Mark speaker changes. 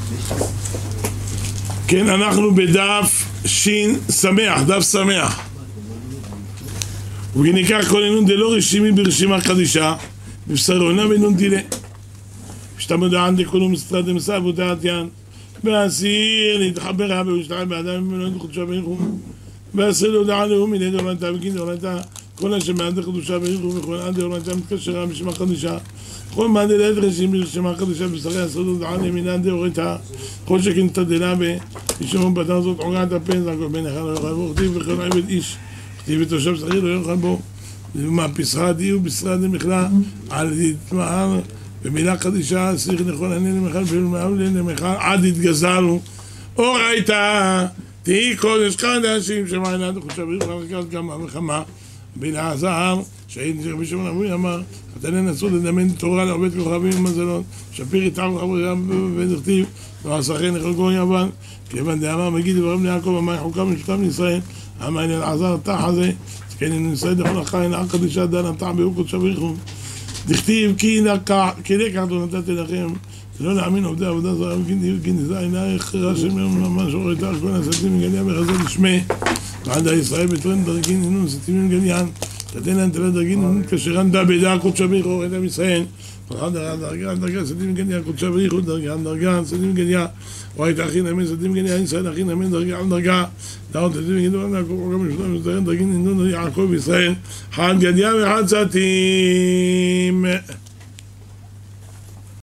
Speaker 1: כן, אנחנו בדף שין שמח, דף שמח. וניקח כל אינון דלא רשימי ברשימה קדישה, בבשרונה ואינון תילה. ושתה מודען דקולו מסתרד דמסע ודעת יען. והסיר להתחבר רבה ושתחי באדם ומנועת חודשה בייחום. והסיר להודעה לאום מיני דורנתה וכין דורנתה. כל השם מעד חדושה בייחום וכל עד דורנתה מתקשרה בשמה קדישה. כל מעד אלת רשימי ברשימה קדישה בשרי הסיר להודעה למינן דורנתה. כל שכן תדלה בשמון פתר זאת עוגעת הפן זקו בין אחד לא יוכל בו. כתיב וכל עבד איש. כתיב ותושב שכיר לא יוכל בו. ומהפסחה דיו בשרה דמכלה על יתמהר במילה קדישה, שיח נכון אני למחל ולמעבלי למחל עד התגזלנו אורייתא תהי קודש חדשים שמעיינה דחושה ברוך הרכז כמה וכמה בילה הזהר שהיית נשאר בשמון אבוי אמר חתני נסו לדמיין תורה לעובד כוכבים ומזלות שפיר איתם חברם ודכתיב ועשכן לחלקו יבן כיוון דאמר מגיד דברם ליעקב אמר חוקם משפטם לישראל אמר אל עזר תח הזה כן ננסה דחול החיים על קדישה דן התח באו קודשה בריחום דכתיב כי לקח נתתי לכם לא להאמין עובדי עבודה זרה וכי נזע עינייך השם ממש אוריתך כל הסתים מגליה בחזד לשמי ועד הישראל בתרן דרגין אינון סתים מגליין תתן להם תלת דרגין אינון כשרן דה בידה קודשה בריחו אורית עם ישראל פרחת דרגה סתים מגליה קודשה בריחו דרגה סתים מגליה וראית אחין אמן סתים מגליה ישראל אחין אמן דרגה על דרגה דעות סתים מגליה גם משלם דרגין אינון יעקב ישראל חד גדיה וחד סתים